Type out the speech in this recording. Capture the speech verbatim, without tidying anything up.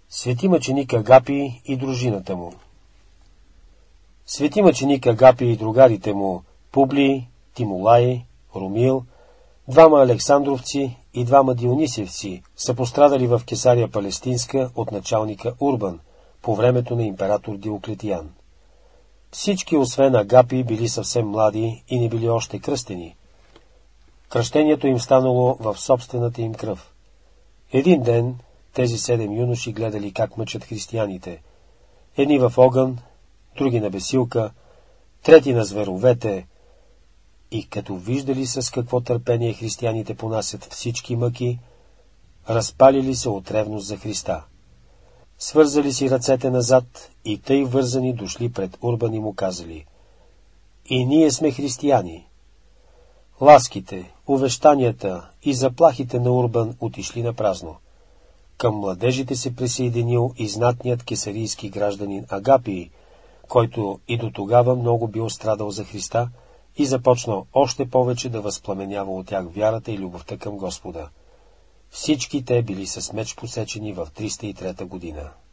Свети мъченик Агапи и дружината му. Свети мъченик Агапи и другарите му Публи, Тимолай, Румил, двама Александровци и двама Дионисевци са пострадали в Кесария Палестинска от началника Урбан по времето на император Диоклетиян. Всички, освен Агапи, били съвсем млади и не били още кръстени. Кръщението им станало в собствената им кръв. Един ден тези седем юноши гледали как мъчат християните. Едни в огън, други на бесилка, трети на зверовете, и като виждали с какво търпение християните понасят всички мъки, разпалили се от ревност за Христа. Свързали си ръцете назад и тъй вързани дошли пред Урбан и му казали: „И ние сме християни.” Ласките, увещанията и заплахите на Урбан отишли на празно. Към младежите се присъединил и знатният кесарийски гражданин Агапий, който и до тогава много бил страдал за Христа и започнал още повече да възпламенява от тях вярата и любовта към Господа. Всички те били с меч посечени в триста и трета година.